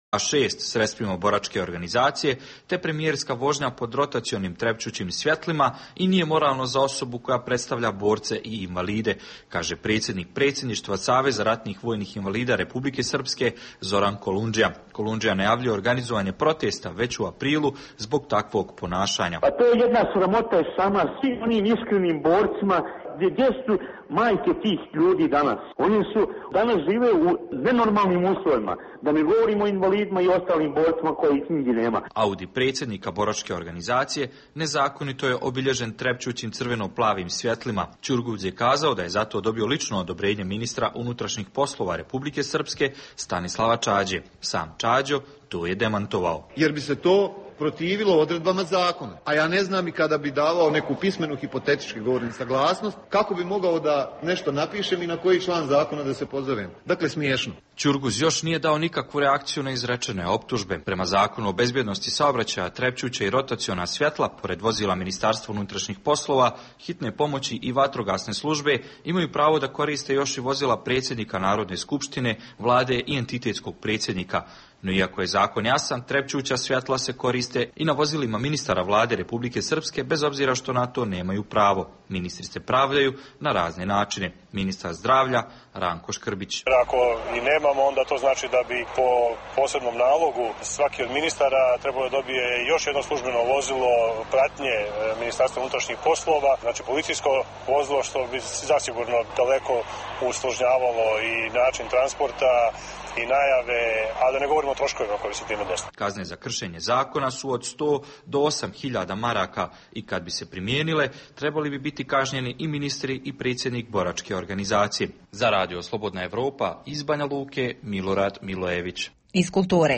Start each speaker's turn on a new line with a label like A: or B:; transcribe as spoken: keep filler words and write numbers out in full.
A: a šest sredstvima boračke organizacije, te premijerska vožnja pod rotacionim trepćućim svjetlima i nije moralno za osobu koja predstavlja borce i invalide, kaže predsjednik predsjedništva Saveza ratnih vojnih invalida Republike Srpske Zoran Kolundžija. Kolundžija najavljuje organizovanje protesta već u aprilu zbog takvog ponašanja.
B: Pa to je jedna sramota sama svim onim iskrenim borcima. Gdje su majke tih ljudi danas? Oni su danas žive u nenormalnim uslovima. Da ne govorimo o invalidima i ostalim borcima koji nigdje nema.
A: Audi predsjednika boračke organizacije nezakonito je obilježen trepćućim crveno-plavim svjetlima. Ćurguz je kazao da je zato dobio lično odobrenje ministra unutrašnjih poslova Republike Srpske Stanislava Čađe. Sam Čađo to je demantovao.
C: Jer bi se to protivilo odredbama zakona. A ja ne znam i kada bi davao neku pismenu hipotetički govorim saglasnost, kako bi mogao da nešto napišem i na koji član zakona da se pozovem. Dakle, smiješno.
A: Ćurguz još nije dao nikakvu reakciju na izrečene optužbe. Prema zakonu o bezbjednosti saobraćaja, trepćuća i rotaciona svjetla, pored vozila Ministarstva unutrašnjih poslova, hitne pomoći i vatrogasne službe, imaju pravo da koriste još i vozila predsjednika Narodne skupštine, vlade i entitetskog predsjednika. No iako je zakon jasan, trepćuća svjetla se koriste i na vozilima ministara vlade Republike Srpske, bez obzira što na to nemaju pravo. Ministri se pravdaju na razne načine. Ministar zdravlja Ranko Škrbić.
D: Ako i nemamo, onda to znači da bi po posebnom nalogu svaki od ministara trebao da dobije još jedno službeno vozilo pratnje Ministarstva unutrašnjih poslova, znači policijsko vozilo, što bi zasigurno daleko usložnjavalo i način transporta i najave, a da ne govorimo o troškovima koji se time desili.
A: Kazne za kršenje zakona su od sto do osam hiljada maraka i kad bi se primijenile, trebali bi biti kažnjeni i ministri i predsjednik boračke organizacije. Za Radio Slobodna Evropa iz Banja Luke, Milorad Milojević.
E: Iz kulture.